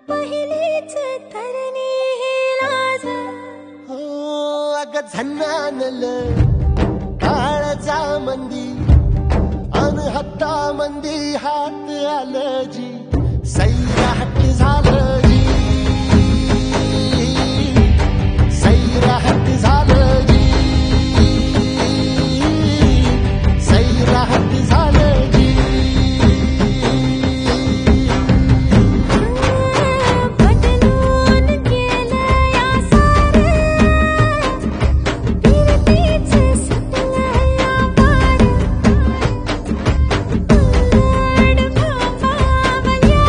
पहिलीच तरणी ही लाज हो अग झन्नानल काळजा मंदी अन हत्ता मंदी हात आलं जी सैराट झालं जी सैराट झालं जी सैराट झालं जी बदलून गेलं या सारं फिरतीच सपलं या पार उलट भांबावल्या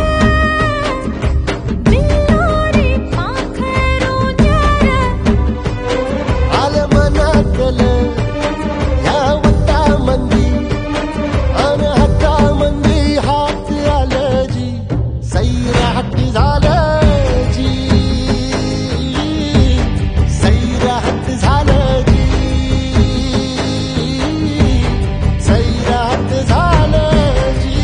बिल्लोरी पाखरू न्यार आलं मनातलं या वट्टा मंदी अन हत्ता मंदी हात आलं जी सैराट झालं जी सैराट झालं जी सैराट झालं जी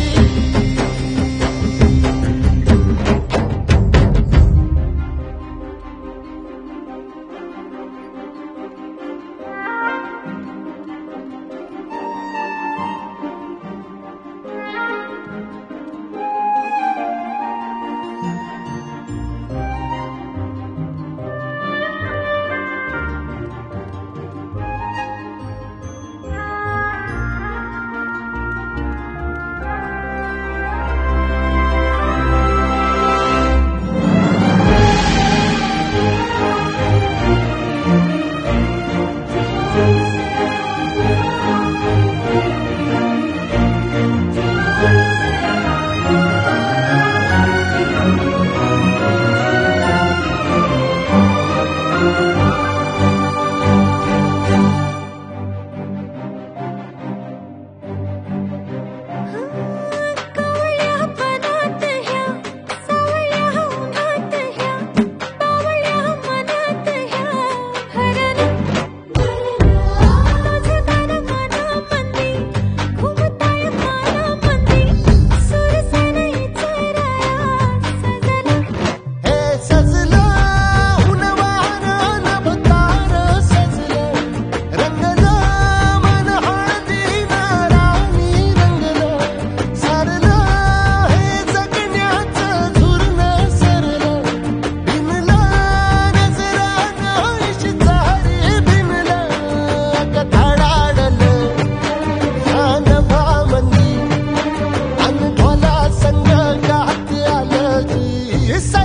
कावळ्या पानात ह्या सावळ्या उन्हात ह्या बावळ्या मनात ह्या हरण तुझं गाणं मनामंदी घुमताय पानामंदी सूर सनईचा राया सजला हे सजलं हुनवार नभतार सजलं रंगलं मन हळदीनं राणी रंगलं सारलं हे जगण्याचं झुरणं सरलं भिनलं नजरानं इश्तारी भिनलं कथाडाडलं या नभामंदी अन ढोला संग गात आलं जी